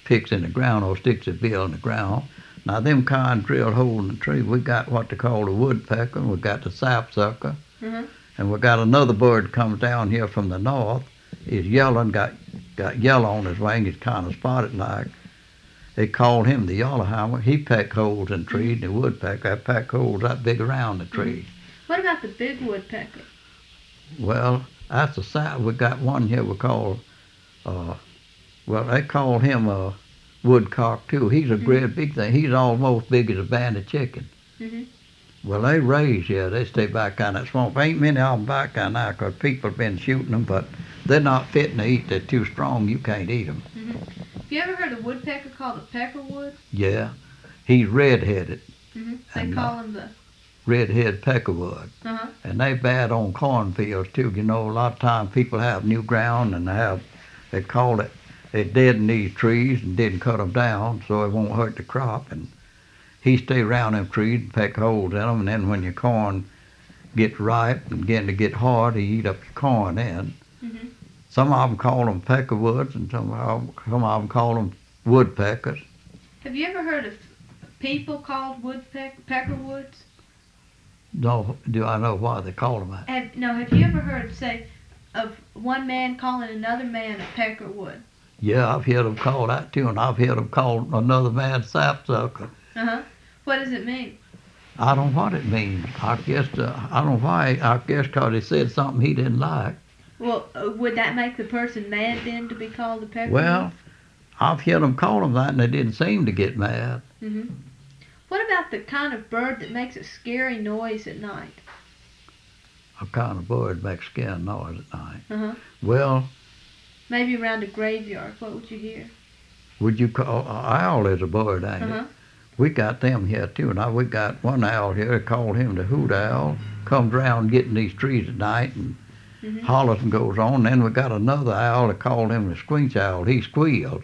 picks in the ground or sticks his bill in the ground. Now, them kind drill holes in the tree. We got what they call the woodpecker, we got the sapsucker, and we got another bird comes down here from the north. He's yellow and got yellow on his wing. He's kind of spotted like. They called him the yellowhammer. He peck holes in trees. The woodpecker peck holes that big around the tree. What about the big woodpecker? Well, that's we got one here we call, they call him a woodcock too. He's a great big thing. He's almost big as a banded chicken. Well, they raise here. They stay back on that swamp. Ain't many of them back on there because people have been shooting them, but they're not fitting to eat. They're too strong. You can't eat them. Have you ever heard a woodpecker called a peckerwood? Yeah. He's red-headed. They call him the red-headed peckerwood. And they bad on cornfields too. You know, a lot of times people have new ground and they call it, they deaden these trees and didn't cut them down so it won't hurt the crop. And he stay around them trees and peck holes in them. And then when your corn gets ripe and begin to get hard, he eat up your corn then. Some of them call them peckerwoods and some of them call them woodpeckers. Have you ever heard of people called peckerwoods? No, do I know why they call them that? Have you ever heard, say, of one man calling another man a peckerwood? Yeah, I've heard them call that too, and I've heard them call another man sapsucker. What does it mean? I don't know what it means. I guess, I don't know why. I guess because he said something he didn't like. Well, would that make the person mad then to be called a peckerwood? Well, I've heard them call them that, and they didn't seem to get mad. What about the kind of bird that makes a scary noise at night? A kind of bird makes scary noise at night. Well, maybe around a graveyard. What would you hear? Would you call an owl is a bird, ain't it? We got them here too. Now we got one owl here. They call him the hoot owl. Comes around getting these trees at night and hollers and goes on. Then we got another owl. They call him the squeak owl. He squeals.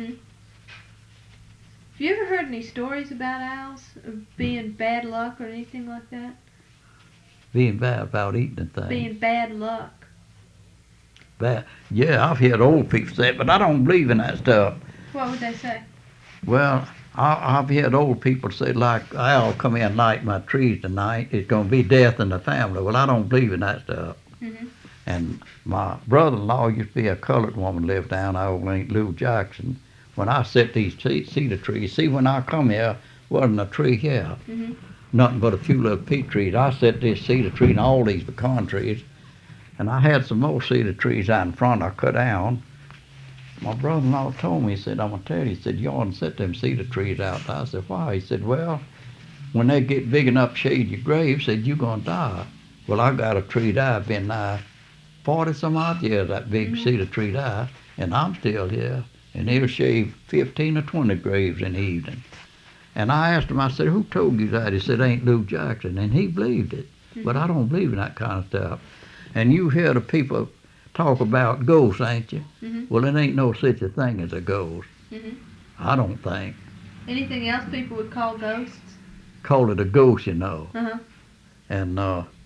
Have you ever heard any stories about owls being bad luck or anything like that? Being bad about eating things. Being bad luck. Bad. Yeah, I've heard old people say it, but I don't believe in that stuff. What would they say? Well, I've heard old people say, like, I'll come in and light my trees tonight. It's going to be death in the family. Well, I don't believe in that stuff. And my brother-in-law used to be a colored woman lived down old Lou Jackson. When I set these cedar trees, see, when I come here, wasn't a tree here. Nothing but a few little peach trees. I set this cedar tree and all these pecan trees. And I had some more cedar trees out in front I cut down. My brother-in-law told me, he said, I'm going to tell you, he said, you ought to set them cedar trees out. I said, why? He said, well, when they get big enough to shade your grave, he said, you're going to die. Well, I got a tree died, been 40-some-odd years, that big cedar tree died, and I'm still here. And he'll shave 15 or 20 graves in the evening. And I asked him, I said, who told you that? He said, ain't Lou Jackson. And he believed it. But I don't believe in that kind of stuff. And you hear the people talk about ghosts, ain't you? Well, it ain't no such a thing as a ghost. I don't think. Anything else people would call ghosts? Call it a ghost, you know. And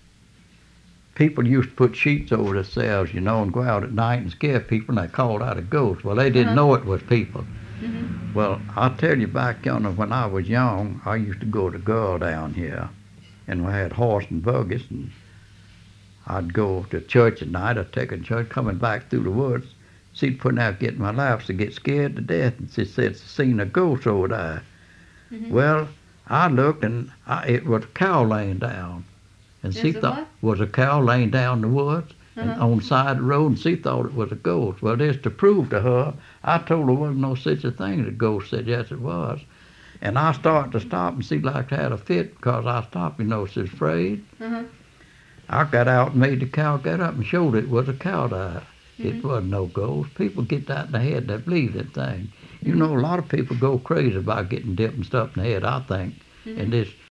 people used to put sheets over themselves, you know, and go out at night and scare people, and they called that a ghost. Well, they didn't know it was people. Well, I'll tell you, back yonder when I was young, I used to go to girl down here, and we had horse and buggies, and I'd go to church at night. I'd take her to church, coming back through the woods. She'd put out getting my laps to get scared to death, and she said, seen a ghost over there. Well, I looked, and it was a cow laying down. And she thought was a cow laying down in the woods and on the side of the road, and she thought it was a ghost. Well, just to prove to her, I told her there wasn't no such a thing as a ghost. Said yes, it was. And I started to stop, and she like had a fit because I stopped, you know, she was afraid. I got out and made the cow get up and showed it was a cow died. It wasn't no ghost. People get that in their head, they believe that thing. You know, a lot of people go crazy about getting dipped and stuff in the head, I think. And this